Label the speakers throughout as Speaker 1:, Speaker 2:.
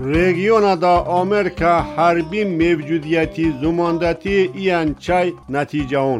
Speaker 1: Regiona da Amerika harbi mevcudiyeti zumandati iyan çay neticaun.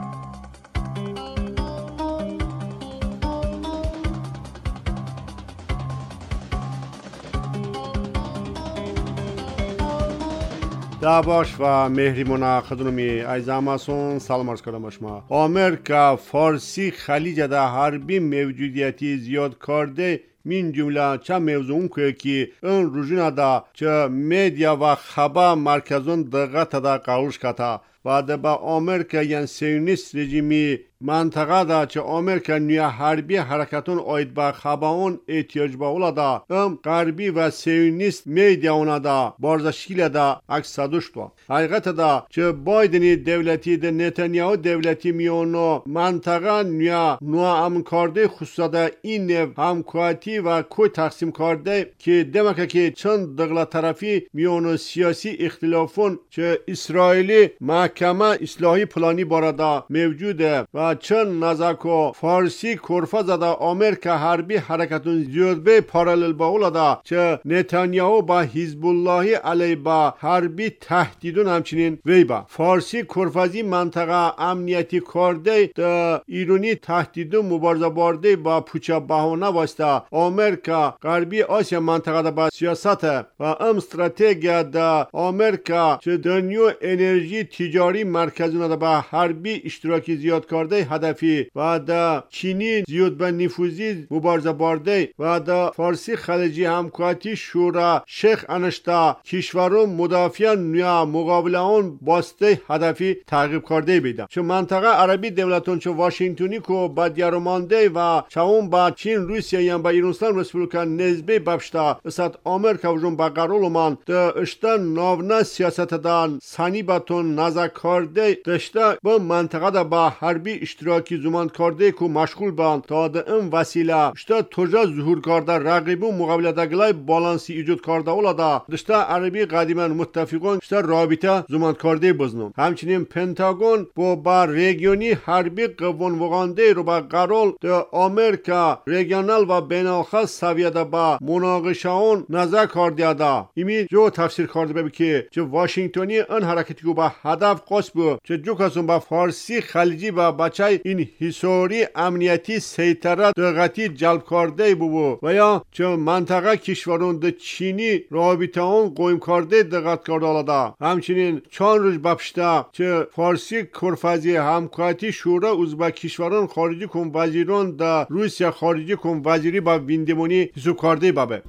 Speaker 1: دعواش و مهریمونا خدمتی ایزاماسون سلام عرض کنم شما. آمریکا فارسی خلیج در حربی موجودیتی زیاد کرده من جمله چه موضوع که این روزنا دا چه مدیا و خبر مرکزون دقت دا قاولش کتا و با آمریکا یان سیونیست رژیمی منطقه دا چه آمریکا نیا حربی حرکتون آید با خباون احتیاج با اولا دا غربی و سیونیست میدیا اونا دا بارزشکیل دا اکسادوش دا حقیقت دا چه بایدنی دولتی دا نتانیاهو دولتی میونو منطقه نیا نوا امن کرده خصوصا دا این همکاتی و کوی تقسیم کرده که دمکه که چند دغلا طرفی میونو سیاسی اختلافون چه اسرائیلی محکمه اصلاحی پلانی باردا موجوده و چند نزاکو فارسی کرفا زده آمریکا حربی حرکتون زیاد به پارالل با اولادا چه نتانیاهو با حزب اللهی علی با حربی تهدیدون همچنین وی با فارسی کرفازی منطقه امنیتی کرده دا ایرانی تهدیدون مبارزه بارده با پوچه بهانه واسطه آمریکا غربی آسیا منطقه دا با سیاست و استراتژی دا آمریکا چه دنیو انرژی تجاری مرکزونه دا با حربی اشتراکی زیاد کرده هدفی و دا چینی زیاد به نفوذی مبارزه بارده و دا فارسی خلیجی همکاتی شورا شیخ انشتا کشورون مدافعان یا مقابله اون باسته هدفی تعقیب کرده بیده چون منطقه عربی دولتون چون واشنگتنی کو با دیارمانده و چون با چین روسیه یا با ایرانستان رسپولیکا نزبه ببشتا اسات آمریکا وجون با قرول من دا اشتان ناونا سیاست دان سانی باتون نزا کرده داشته با منطقه دا با حربی اشتراکی زمان کرده که مشغول باند تا دا این وسیله اشتا توجه ظهور کرده رقیبون مقابله دگلای بالانسی ایجاد کرده اولا دا داشته عربی قدیما متفقون اشتا رابطه زمان کرده بزنون همچنین پنتاگون با ریگیونی حربی قوان وغانده رو با قرول دا آمریکا ریگیونال و بینالخص سویه دا با مناقشه اون نظر کرده دا ایمی جو تفسیر کرده ببی که چه واشنگتنی ان حرکتی که با هدف قصد بود چه جو کسون با فارسی خلیجی با بچه این حساری امنیتی سیطره دقتی جلب کرده بود و یا چه منطقه کشورون ده چینی رابطه اون قویم کرده دقت کرده دا همچنین چند روز بپشته چه فارسی کرفازی همکاتی شورا ازبک کشورون خارجی کن وزیران ده روسیه خارجی کن وزیری با ویندمونی حساب کرده بابه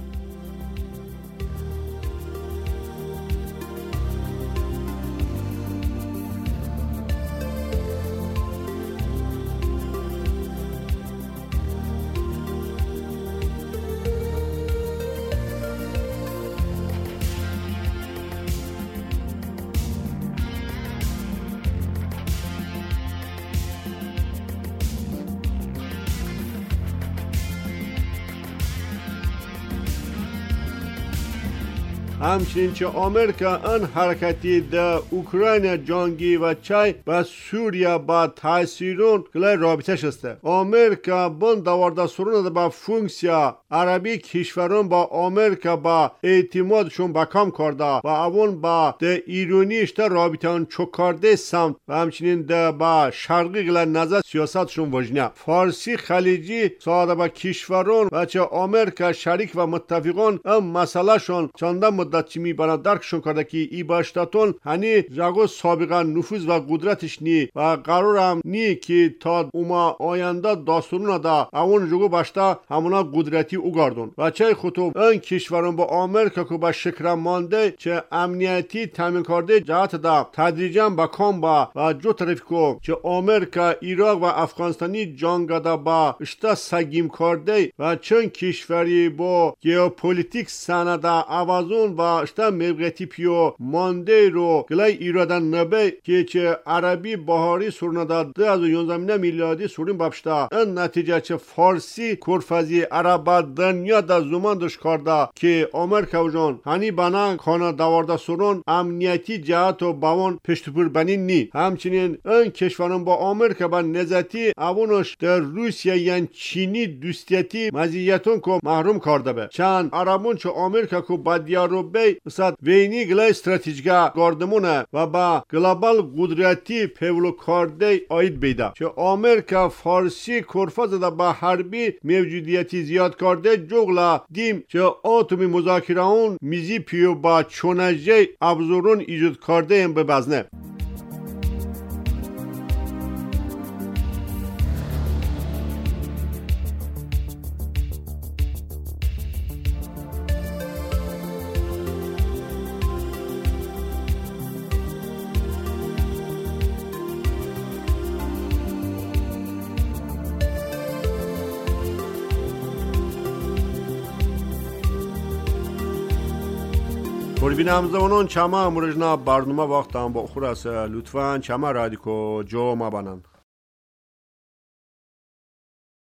Speaker 1: همچنین چه آمریکا ان حرکتی در اوکراین جنگی و چای با سوریه با تاثیرون کلای رابطه شسته آمریکا بند دوارده سرون با فونکسیا عربی کشورون با آمریکا با اعتمادشون با کم کرده و اون با ده ایرونیش ده رابطه اون چک کرده سمت و همچنین ده با شرقی کلای نظر سیاستشون وجنه فارسی خلیجی ساده با کشورون و چه آمریکا شریک و متفقون ام مسئله شون چندان مدت چمی بنا درکشون کرده که ای باشتاتون هنی جاگو سابقا نفوذ و قدرتش نی و قرار هم نی که تا اوما آینده داستانون دا اون جگو باشتا همونا قدرتی اوگاردون و چه خطوب این کشورون با آمریکا که با شکرم مانده چه امنیتی تامین کرده جهت دا تدریجا با کام با و جو طرف که چه آمریکا عراق و افغانستانی جنگ دا با اشتا سگیم کرده و چند کشوری با گیوپولیتیک سنده آوازون و شتا موقعیتی پیو مانده رو گلای ایرادن نبه که چه عربی بهاری سرنده 2011 میلادی سورین بابشتا این نتیجه چه فارسی کرفزی عربا دنیا دا زمان دش کرده که آمریکا و جان هنی بنا خانه دوارده سرون امنیتی جهت و باون پشتپور بنین نی. همچنین این کشوران با آمریکا با نزدیکی اوونش در روسیه یان چینی دوستیتی مزیتون کو محروم کرده به چند عربون چه آمریکا کو با دیارو بی صد وینی گلای استراتژیکا گاردمونه و با گلوبال قدرتی پولو کارده آید بیده چه آمریکا فارسی کرفاز دا با حربی موجودیتی زیاد کرده جغلا دیم چه آتومی مذاکره اون میزی پیو با چونجه ابزارون ایجاد کرده هم به بزنه. ببینم زمانون چما مرجنا برنامه وقت هم با خورس لطفاً چما رادیکو جو ما بانن